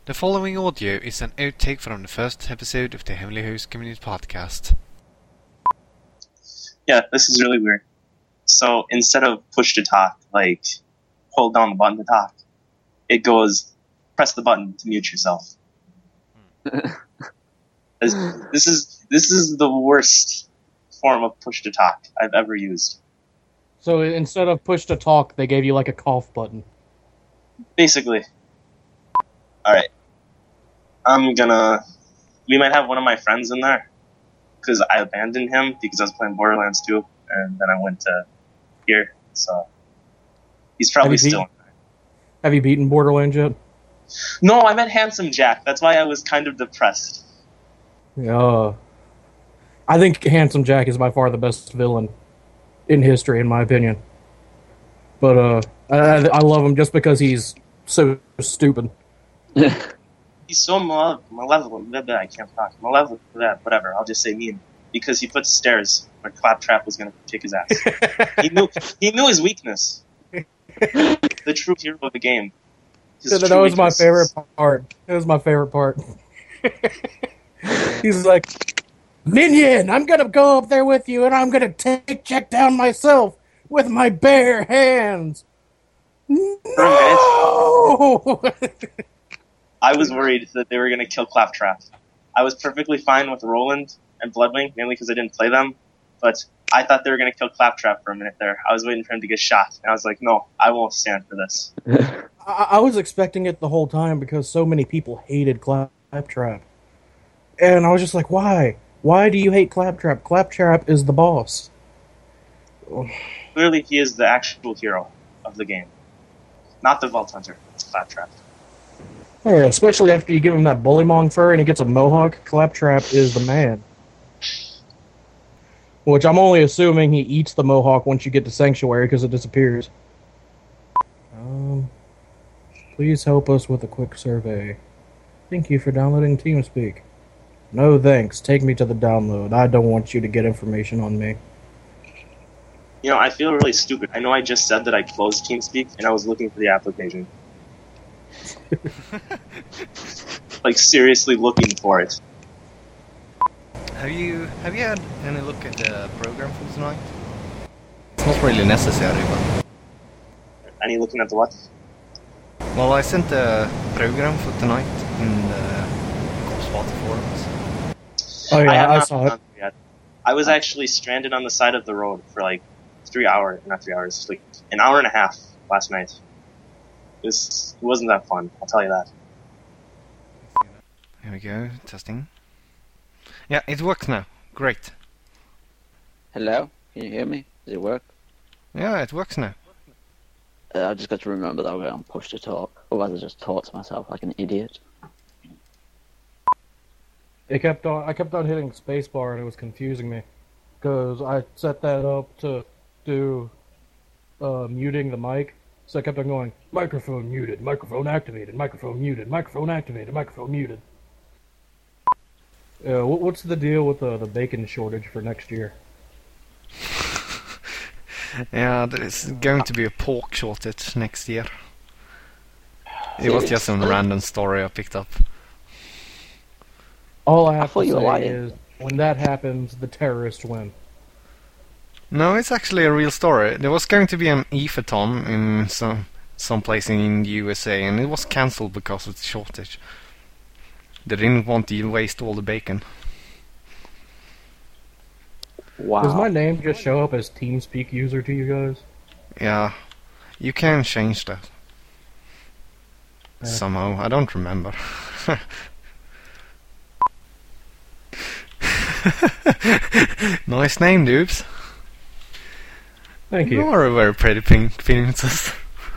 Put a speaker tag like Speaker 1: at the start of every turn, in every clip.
Speaker 1: The following audio is an outtake from the first episode of the Heavenly Host Community Podcast.
Speaker 2: Yeah, this is really weird. So instead of push to talk, like hold down the button to talk, it goes press the button to mute yourself. This is the worst form of push to talk I've ever used.
Speaker 3: So instead of push to talk, they gave you like a cough button.
Speaker 2: Basically. Alright. We might have one of my friends in there, because I abandoned him because I was playing Borderlands 2, and then I went to here, so he's probably still in there.
Speaker 3: Have you beaten Borderlands yet?
Speaker 2: No, I meant Handsome Jack. That's why I was kind of depressed.
Speaker 3: I think Handsome Jack is by far the best villain in history, in my opinion. But I love him just because he's so stupid.
Speaker 2: He's so malevolent. I can't talk. Malevolent for that. Whatever. I'll just say mean. Because he put stairs where Claptrap was going to kick his ass. He knew his weakness. The true hero of the game.
Speaker 3: That was my favorite part. It was my favorite part. He's like, Minion, I'm going to go up there with you and I'm going to check down myself with my bare hands. No!
Speaker 2: I was worried that they were going to kill Claptrap. I was perfectly fine with Roland and Bloodwing, mainly because I didn't play them, but I thought they were going to kill Claptrap for a minute there. I was waiting for him to get shot, and I was like, no, I won't stand for this.
Speaker 3: I was expecting it the whole time because so many people hated Claptrap. And I was just like, why? Why do you hate Claptrap? Claptrap is the boss.
Speaker 2: Clearly, he is the actual hero of the game. Not the Vault Hunter, it's Claptrap.
Speaker 3: Yeah, especially after you give him that bullymong fur and he gets a mohawk, Claptrap is the man. Which I'm only assuming he eats the mohawk once you get to Sanctuary because it disappears. Please help us with a quick survey. Thank you for downloading TeamSpeak. No thanks, take me to the download. I don't want you to get information on me.
Speaker 2: You know, I feel really stupid. I know I just said that I closed TeamSpeak and I was looking for the application. Like, seriously looking for it.
Speaker 1: Have you had any look at the program for tonight? It's not really necessary, but...
Speaker 2: Any looking at the what?
Speaker 1: Well, I sent the program for tonight in the Golfspot forums.
Speaker 3: Oh yeah, I saw it.
Speaker 2: Yet. I was actually stranded on the side of the road for like 3 hours, not 3 hours, like an hour and a half last night. It wasn't that fun, I'll tell you that.
Speaker 1: Here we go, testing. Yeah, it works now. Great.
Speaker 4: Hello? Can you hear me? Does it work?
Speaker 1: Yeah, it works now.
Speaker 4: I just got to remember that I'm going to push to talk. Otherwise I just talk to myself like an idiot.
Speaker 3: I kept on hitting spacebar and it was confusing me. Because I set that up to do muting the mic. So I kept on going, microphone muted, microphone activated, microphone muted, microphone activated, microphone muted. What's the deal with the bacon shortage for next year?
Speaker 1: Yeah, there's going to be a pork shortage next year. It was just some random story I picked up.
Speaker 3: All I have to say is, when that happens, the terrorists win.
Speaker 1: No, it's actually a real story. There was going to be an EFA-ton in some place in the USA, and it was cancelled because of the shortage. They didn't want to waste all the bacon.
Speaker 4: Wow.
Speaker 3: Does my name just show up as TeamSpeak user to you guys?
Speaker 1: Yeah, you can change that. Somehow, I don't remember. Nice name, Doobs.
Speaker 3: Thank you.
Speaker 1: You are a very pretty princess.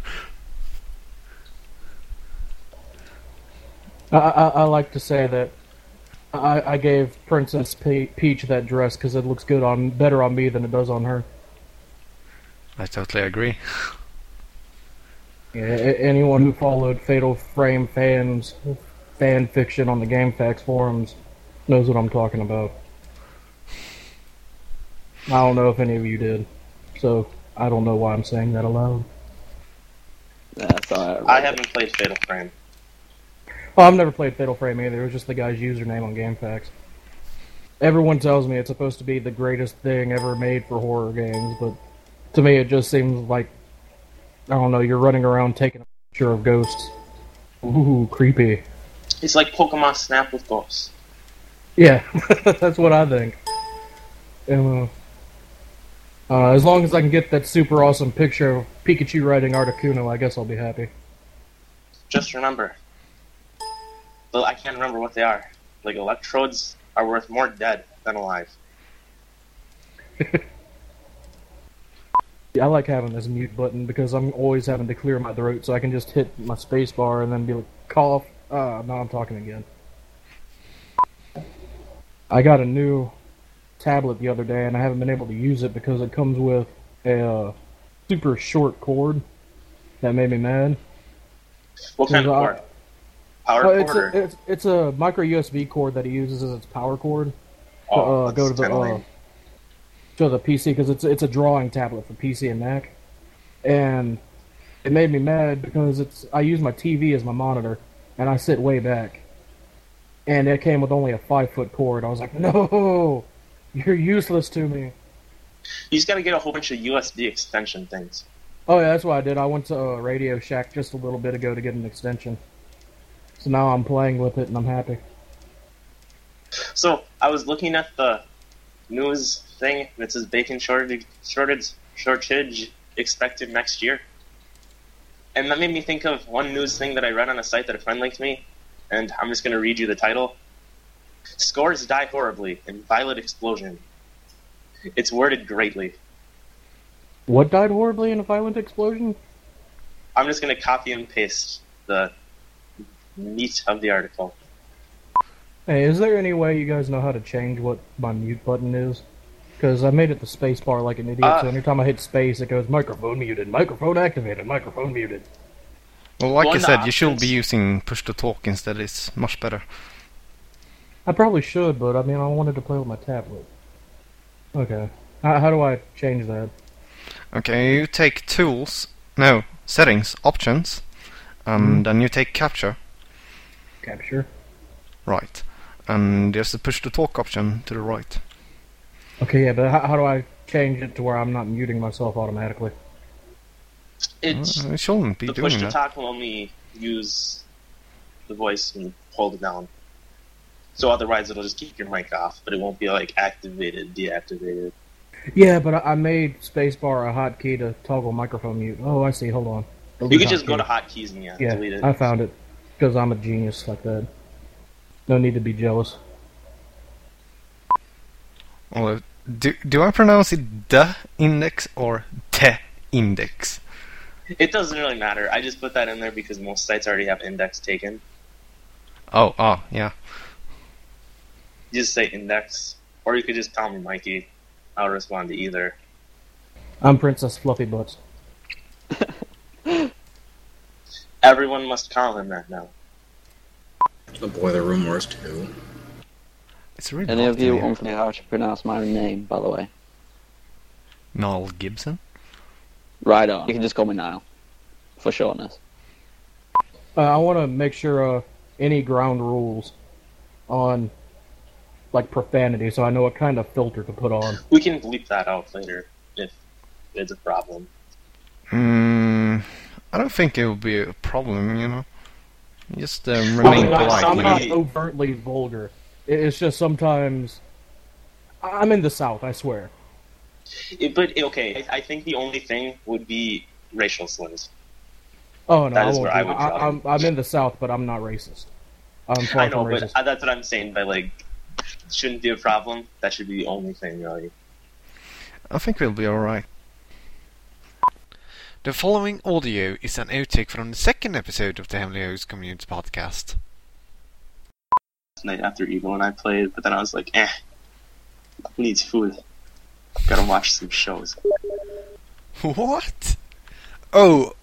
Speaker 3: I like to say that I gave Princess Peach that dress because it looks better on me than it does on her.
Speaker 1: I totally agree.
Speaker 3: Yeah, anyone who followed Fatal Frame fan fiction on the GameFAQs forums knows what I'm talking about. I don't know if any of you did, so I don't know why I'm saying that aloud.
Speaker 4: That's all right.
Speaker 2: I haven't played Fatal Frame.
Speaker 3: Oh, I've never played Fatal Frame either. It was just the guy's username on GameFAQs. Everyone tells me it's supposed to be the greatest thing ever made for horror games, but to me it just seems like, I don't know, you're running around taking a picture of ghosts. Ooh, creepy.
Speaker 2: It's like Pokemon Snap with ghosts.
Speaker 3: Yeah, that's what I think. And, as long as I can get that super awesome picture of Pikachu riding Articuno, I guess I'll be happy.
Speaker 2: Just remember. Well, I can't remember what they are. Like, electrodes are worth more dead than alive.
Speaker 3: Yeah, I like having this mute button because I'm always having to clear my throat, so I can just hit my space bar and then be like, cough. Now I'm talking again. I got a new tablet the other day, and I haven't been able to use it because it comes with a super short cord. That made me mad.
Speaker 2: What kind of cord? Power cord?
Speaker 3: It's a micro USB cord that he uses as its power cord
Speaker 2: Oh,
Speaker 3: to go to the PC, because it's a drawing tablet for PC and Mac, and it made me mad because I use my TV as my monitor, and I sit way back, and it came with only a 5-foot cord. I was like, no, you're useless to me.
Speaker 2: You just gotta get a whole bunch of USB extension things.
Speaker 3: Oh yeah, that's what I did. I went to Radio Shack just a little bit ago to get an extension. So now I'm playing with it and I'm happy.
Speaker 2: So, I was looking at the news thing that says bacon shortage expected next year. And that made me think of one news thing that I read on a site that a friend linked me, and I'm just going to read you the title. Scores die horribly in violent explosion. It's worded greatly.
Speaker 3: What died horribly in a violent explosion?
Speaker 2: I'm just going to copy and paste the meat of the article.
Speaker 3: Hey, is there any way you guys know how to change what my mute button is? Because I made it the space bar like an idiot, so anytime I hit space, it goes microphone muted, microphone activated, microphone muted.
Speaker 1: Well, like I said, you should be using push to talk instead. It's much better.
Speaker 3: I probably should, but I mean, I wanted to play with my tablet. Okay. How do I change that?
Speaker 1: Okay, you take tools, no, settings, options, and then you take capture.
Speaker 3: Capture?
Speaker 1: Right. And there's the push to talk option to the right.
Speaker 3: Okay, yeah, but how do I change it to where I'm not muting myself automatically?
Speaker 1: It shouldn't be
Speaker 2: the
Speaker 1: doing
Speaker 2: push to
Speaker 1: that.
Speaker 2: talk will only use the voice and hold it down. So otherwise it'll just keep your mic off, but it won't be like activated, deactivated.
Speaker 3: Yeah, but I made spacebar a hotkey to toggle microphone mute. Oh, I see. Hold on.
Speaker 2: You can just go to hotkeys and delete it.
Speaker 3: I found it. Because I'm a genius like that. No need to be jealous.
Speaker 1: Well, do I pronounce it the index or te index?
Speaker 2: It doesn't really matter. I just put that in there because most sites already have index taken.
Speaker 1: Oh, yeah.
Speaker 2: You just say index. Or you could just call me Mikey. I'll respond to either.
Speaker 3: I'm Princess Fluffy Butts.
Speaker 2: Everyone must call him that now.
Speaker 5: The Boiler Room Wars 2.
Speaker 1: It's really
Speaker 4: Any
Speaker 1: hot
Speaker 4: of you
Speaker 1: in here.
Speaker 4: want to know how to pronounce my name, by the way?
Speaker 1: Niall Gibson?
Speaker 4: Right on. You can just call me Niall. For shortness.
Speaker 3: I want to make sure any ground rules on like profanity, so I know what kind of filter to put on.
Speaker 2: We can bleep that out later if it's a problem.
Speaker 1: I don't think it will be a problem, you know. Just remain
Speaker 2: no,
Speaker 1: polite.
Speaker 3: I'm
Speaker 1: you
Speaker 3: not
Speaker 1: know.
Speaker 3: overtly vulgar. It's just sometimes I'm in the South, I swear.
Speaker 2: I think the only thing would be racial slurs.
Speaker 3: Oh no,
Speaker 2: That
Speaker 3: I
Speaker 2: is
Speaker 3: won't
Speaker 2: where
Speaker 3: do
Speaker 2: I would
Speaker 3: that.
Speaker 2: draw.
Speaker 3: I'm in the South, but I'm not racist. I'm far
Speaker 2: I know,
Speaker 3: from
Speaker 2: but
Speaker 3: racist.
Speaker 2: that's what I'm saying by like, shouldn't be a problem. That should be the only thing, really.
Speaker 1: I think we'll be alright.
Speaker 6: The following audio is an outtake from the second episode of the Hemley Host Community Podcast.
Speaker 2: Night after Eagle and I played, but then I was like, who needs food? Gotta watch some shows.
Speaker 6: What? Oh,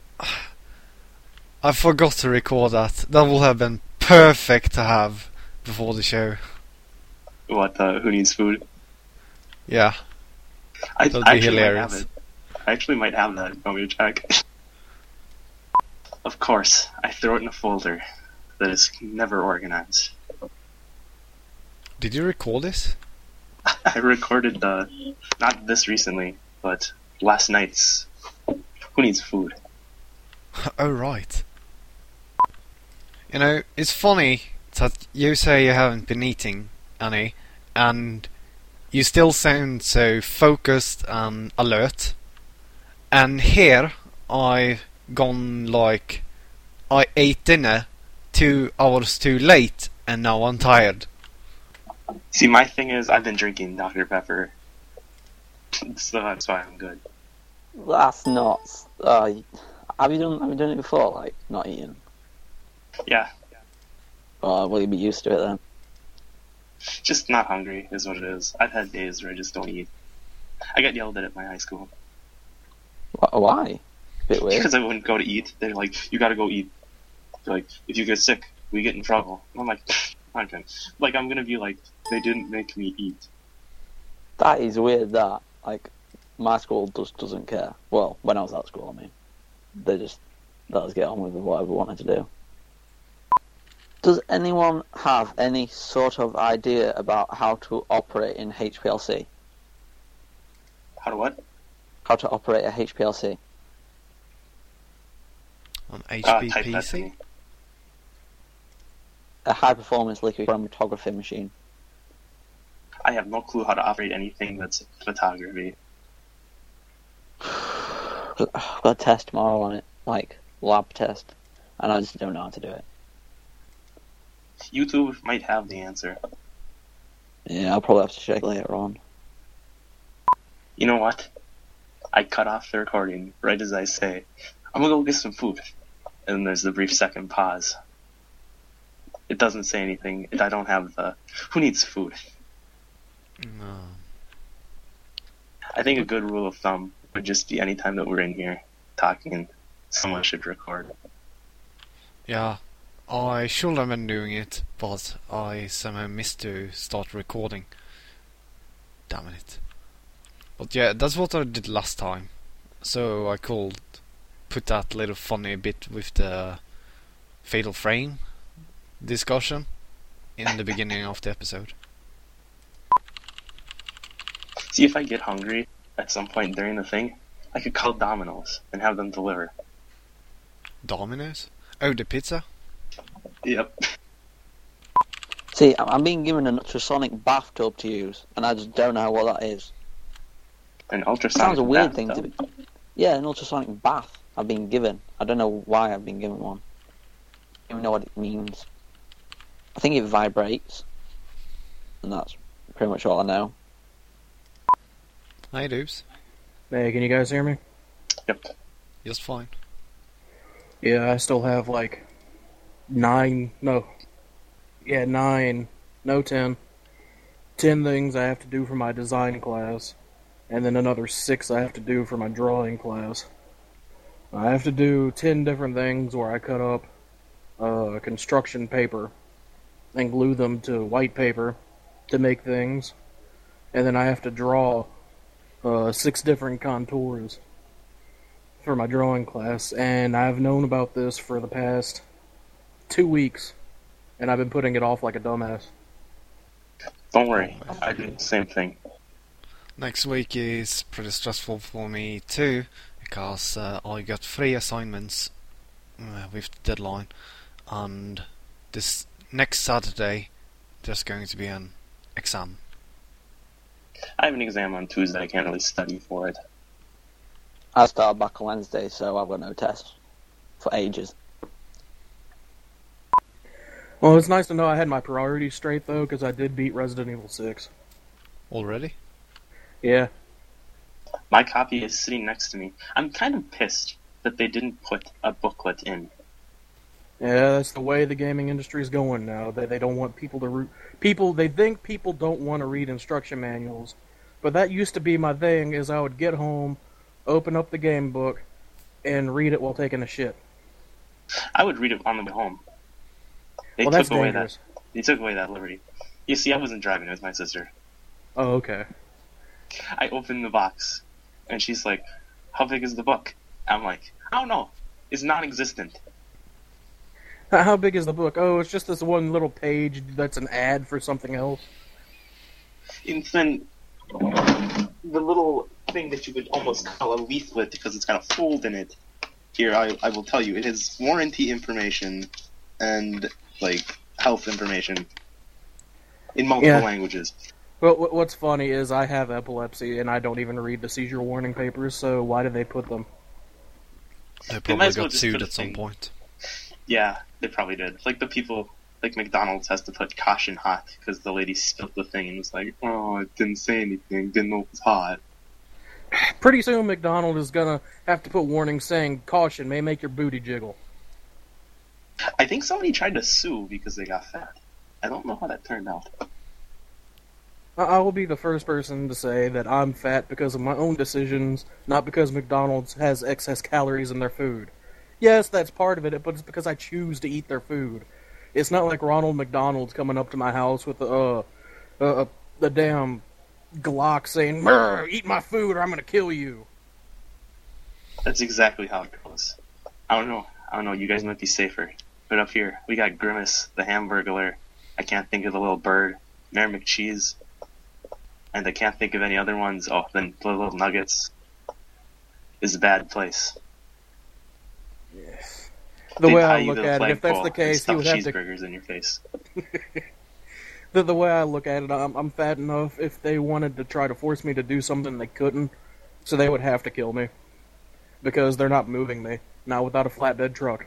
Speaker 6: I forgot to record that. That would have been perfect to have before the show.
Speaker 2: What, who needs food?
Speaker 6: Yeah,
Speaker 2: I
Speaker 6: that'd be
Speaker 2: actually might
Speaker 6: hilarious.
Speaker 2: have it. I actually might have that. Want me to check? Of course. I throw it in a folder. that is never organized.
Speaker 6: Did you record this?
Speaker 2: I recorded not this recently, but last night's Who Needs Food?
Speaker 6: Oh, right. You know, it's funny that you say you haven't been eating any, and you still sound so focused and alert. And here, I've gone like, I ate dinner 2 hours too late, and now I'm tired.
Speaker 2: See, my thing is, I've been drinking Dr. Pepper, so that's why I'm good.
Speaker 4: That's not. Have you done it before? Like not eating?
Speaker 2: Yeah,
Speaker 4: Will you be used to it then?
Speaker 2: just not hungry is what it is. I've had days where I just don't eat. I got yelled at my high school
Speaker 4: Why? Bit weird.
Speaker 2: because I wouldn't go to eat. They're like, "You gotta go eat." They're like, "If you get sick, we get in trouble." And I'm like, "Okay." Like I'm gonna be like, "They didn't make me eat."
Speaker 4: That is weird. That like my school just doesn't care. Well, when I was at school, I mean, they just let us get on with whatever we wanted to do. Does anyone have any sort of idea about how to operate in HPLC?
Speaker 2: How to what?
Speaker 4: How to operate a HPLC?
Speaker 6: On
Speaker 2: Type that to
Speaker 6: HPPC?
Speaker 2: me.
Speaker 4: A high-performance liquid chromatography machine.
Speaker 2: I have no clue how to operate anything that's photography.
Speaker 4: I've got a test tomorrow on it, like lab test, and I just don't know how to do it.
Speaker 2: YouTube might have the answer.
Speaker 4: Yeah, I'll probably have to check later on.
Speaker 2: You know what? I cut off the recording right as I say, "I'm gonna go get some food." And then there's the brief second pause. It doesn't say anything. I don't have the "Who needs food?"
Speaker 6: No.
Speaker 2: I think a good rule of thumb would just be any time that we're in here talking, someone should record.
Speaker 6: Yeah, I should have been doing it, but I somehow missed to start recording. Damn it. But yeah, that's what I did last time. So I could put that little funny bit with the Fatal Frame discussion in the beginning of the episode.
Speaker 2: See, if I get hungry at some point during the thing, I could call Domino's and have them deliver.
Speaker 6: Domino's? Oh, the pizza?
Speaker 2: Yep.
Speaker 4: See, I'm being given an ultrasonic bathtub to use, and I just don't know what that is.
Speaker 2: An ultrasonic
Speaker 4: Sounds a weird
Speaker 2: bathtub.
Speaker 4: thing to be. Yeah, an ultrasonic bath I've been given. I don't know why I've been given one. I don't even know what it means. I think it vibrates, and that's pretty much all I know.
Speaker 6: Hey, dudes.
Speaker 3: Hey, can you guys hear me?
Speaker 2: Yep.
Speaker 6: Just fine.
Speaker 3: Yeah, I still have like 10 things I have to do for my design class, and then another 6 I have to do for my drawing class. I have to do 10 different things where I cut up construction paper and glue them to white paper to make things, and then I have to draw 6 different contours for my drawing class, and I've known about this for the past 2 weeks, and I've been putting it off like a dumbass.
Speaker 2: Don't worry, I do the same thing.
Speaker 6: Next week is pretty stressful for me too, because I got 3 assignments with the deadline, and this next Saturday there's going to be an exam.
Speaker 2: I have an exam on Tuesday. I can't really study for it.
Speaker 4: I start back on Wednesday, so I've got no tests for ages.
Speaker 3: Well, it's nice to know I had my priorities straight, though, because I did beat Resident Evil 6.
Speaker 6: Already?
Speaker 3: Yeah.
Speaker 2: My copy is sitting next to me. I'm kind of pissed that they didn't put a booklet in.
Speaker 3: Yeah, that's the way the gaming industry is going now. They don't want people to they think people don't want to read instruction manuals. But that used to be my thing, is I would get home, open up the game book, and read it while taking a shit.
Speaker 2: I would read it on the way home. They
Speaker 3: Well, that's
Speaker 2: took away
Speaker 3: dangerous.
Speaker 2: They took away that liberty. You see, I wasn't driving, it was my sister.
Speaker 3: Oh, okay.
Speaker 2: I opened the box, and she's like, "How big is the book?" I'm like, "I don't know. It's non-existent."
Speaker 3: How big is the book? Oh, it's just this one little page that's an ad for something else.
Speaker 2: Then the little thing that you would almost call a leaflet because it's got a fold in it. Here, I will tell you, it has warranty information and like health information in multiple languages.
Speaker 3: Well, what's funny is I have epilepsy and I don't even read the seizure warning papers. So why did they put them?
Speaker 6: They
Speaker 2: might
Speaker 6: probably
Speaker 2: as well
Speaker 6: got
Speaker 2: just
Speaker 6: sued
Speaker 2: put a
Speaker 6: at some
Speaker 2: thing.
Speaker 6: point.
Speaker 2: Yeah, they probably did. Like the people, like McDonald's has to put caution hot because the lady spilled the thing and was like, "Oh, it didn't say anything, didn't know it was hot."
Speaker 3: Pretty soon, McDonald's is gonna have to put warnings saying caution may make your booty jiggle.
Speaker 2: I think somebody tried to sue because they got fat. I don't know how that turned out.
Speaker 3: I will be the first person to say that I'm fat because of my own decisions, not because McDonald's has excess calories in their food. Yes, that's part of it, but it's because I choose to eat their food. It's not like Ronald McDonald's coming up to my house with a damn Glock saying, "Brr, eat my food or I'm gonna kill you."
Speaker 2: That's exactly how it goes. I don't know. You guys might be safer. But up here, we got Grimace, the Hamburglar. I can't think of the little bird. Mayor McCheese. And I can't think of any other ones. Oh, then the Little Nuggets is a bad place.
Speaker 3: The
Speaker 2: They'd
Speaker 3: way
Speaker 2: tie
Speaker 3: I
Speaker 2: you
Speaker 3: look
Speaker 2: to the
Speaker 3: at it, if that's
Speaker 2: flagpole
Speaker 3: the
Speaker 2: and
Speaker 3: case, he
Speaker 2: stuff
Speaker 3: would have to.
Speaker 2: cheeseburgers in your face.
Speaker 3: The way I look at it, I'm fat enough. If they wanted to try to force me to do something, they couldn't. So they would have to kill me. Because they're not moving me. Not without a flatbed truck.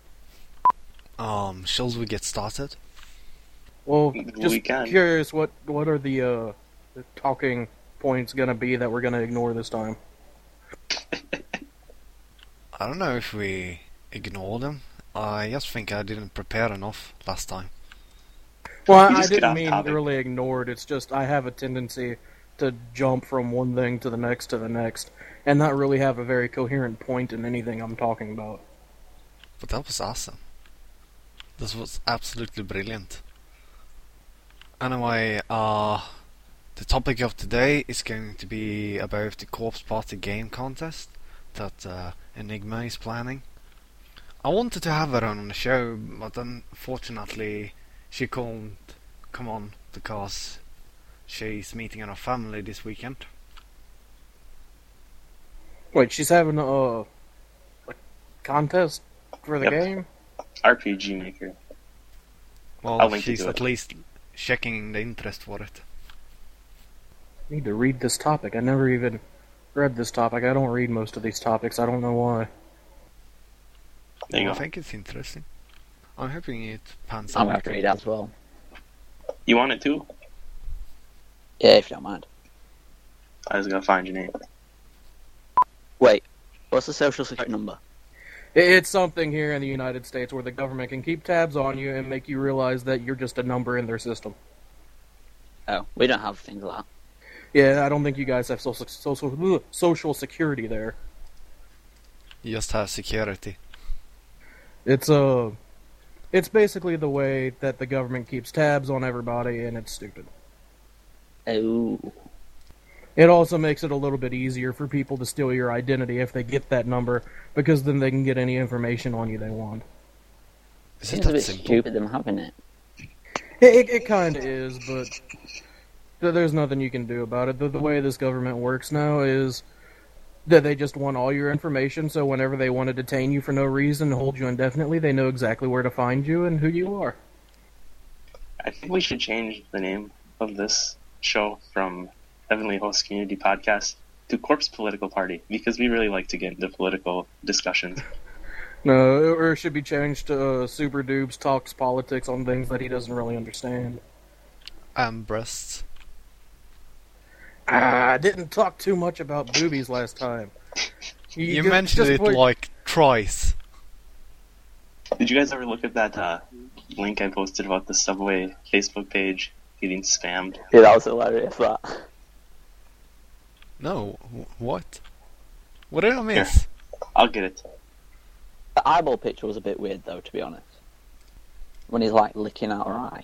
Speaker 6: Shall we get started?
Speaker 3: Well,
Speaker 2: We
Speaker 3: just
Speaker 2: can.
Speaker 3: curious, what are the talking points gonna be that we're gonna ignore this time?
Speaker 6: I don't know if we ignore them. I just think I didn't prepare enough last time.
Speaker 3: Well,
Speaker 2: You
Speaker 3: I
Speaker 2: just get
Speaker 3: didn't
Speaker 2: off
Speaker 3: mean
Speaker 2: topic.
Speaker 3: really ignored. It's just I have a tendency to jump from one thing to the next, and not really have a very coherent point in anything I'm talking about.
Speaker 6: But that was awesome. This was absolutely brilliant. Anyway, the topic of today is going to be about the Corpse Party game contest that Enigma is planning. I wanted to have her on the show, but unfortunately she couldn't come on because she's meeting her family this weekend.
Speaker 3: Wait, she's having a contest for the
Speaker 2: Yep.
Speaker 3: game?
Speaker 2: RPG Maker. I'll
Speaker 6: Well,
Speaker 2: link you
Speaker 6: she's
Speaker 2: to
Speaker 6: at
Speaker 2: it.
Speaker 6: least checking the interest for it.
Speaker 3: I need to read this topic. I never even read this topic. I don't read most of these topics. I don't know why.
Speaker 2: There you
Speaker 6: I
Speaker 2: go.
Speaker 6: think it's interesting. I'm hoping it pans
Speaker 4: I'm
Speaker 6: out.
Speaker 4: gonna have to read it as well.
Speaker 2: You want it too?
Speaker 4: Yeah, if you don't mind.
Speaker 2: I was gonna find your name.
Speaker 4: Wait, what's the social security number?
Speaker 3: It's something here in the United States where the government can keep tabs on you and make you realize that you're just a number in their system.
Speaker 4: Oh, we don't have things like that.
Speaker 3: Yeah, I don't think you guys have social security there.
Speaker 6: You just have security.
Speaker 3: It's basically the way that the government keeps tabs on everybody, and it's stupid.
Speaker 4: Oh,
Speaker 3: It also makes it a little bit easier for people to steal your identity if they get that number, because then they can get any information on you they want.
Speaker 6: Is it
Speaker 4: seems a
Speaker 6: that
Speaker 4: bit
Speaker 6: simple?
Speaker 4: stupid them having it.
Speaker 3: It kind of is, but there's nothing you can do about it. The way this government works now is that they just want all your information, so whenever they want to detain you for no reason, hold you indefinitely, they know exactly where to find you and who you are.
Speaker 2: I think we should change the name of this show from Heavenly Host Community Podcast to Corpse Political Party because we really like to get into political discussions.
Speaker 3: No, or it should be changed to Super Dubes talks politics on things that he doesn't really understand.
Speaker 6: Breasts.
Speaker 3: I didn't talk too much about boobies last time.
Speaker 6: You
Speaker 3: just-
Speaker 6: mentioned
Speaker 3: just
Speaker 6: it
Speaker 3: put-
Speaker 6: like twice.
Speaker 2: Did you guys ever look at that link I posted about the Subway Facebook page getting spammed?
Speaker 4: Yeah, that was hilarious, that.
Speaker 6: No, what? What did I miss?
Speaker 2: I'll get it.
Speaker 4: The eyeball picture was a bit weird, though, to be honest. When he's, like, licking out her eye.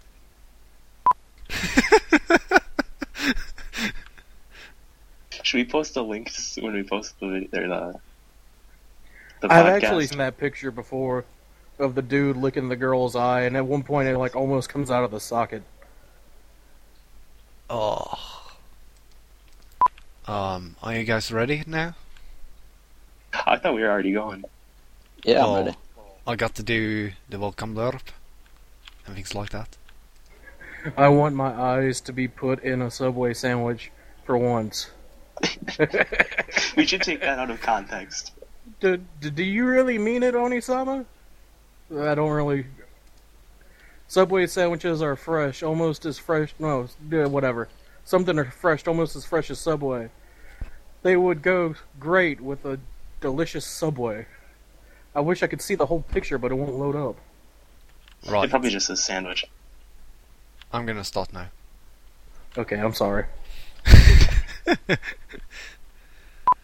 Speaker 2: Should we post a link when we post the video? The
Speaker 3: I've
Speaker 2: podcast?
Speaker 3: actually seen that picture before. of the dude licking the girl's eye, and at one point it like almost comes out of the socket.
Speaker 6: Oh. Are you guys ready now?
Speaker 2: I thought we were already going.
Speaker 4: Yeah, I'm
Speaker 6: Oh,
Speaker 4: ready.
Speaker 6: I got to do the welcome derp and things like that.
Speaker 3: I want my eyes to be put in a Subway sandwich for once.
Speaker 2: We should take that out of context.
Speaker 3: Do you really mean it, Onisama? I don't really. Subway sandwiches are fresh, almost as fresh. No, whatever. Something are fresh, almost as fresh as Subway. They would go great with a delicious Subway. I wish I could see the whole picture, but it won't load up.
Speaker 6: Right.
Speaker 2: It probably just says sandwich.
Speaker 6: I'm gonna start now.
Speaker 3: Okay, I'm sorry.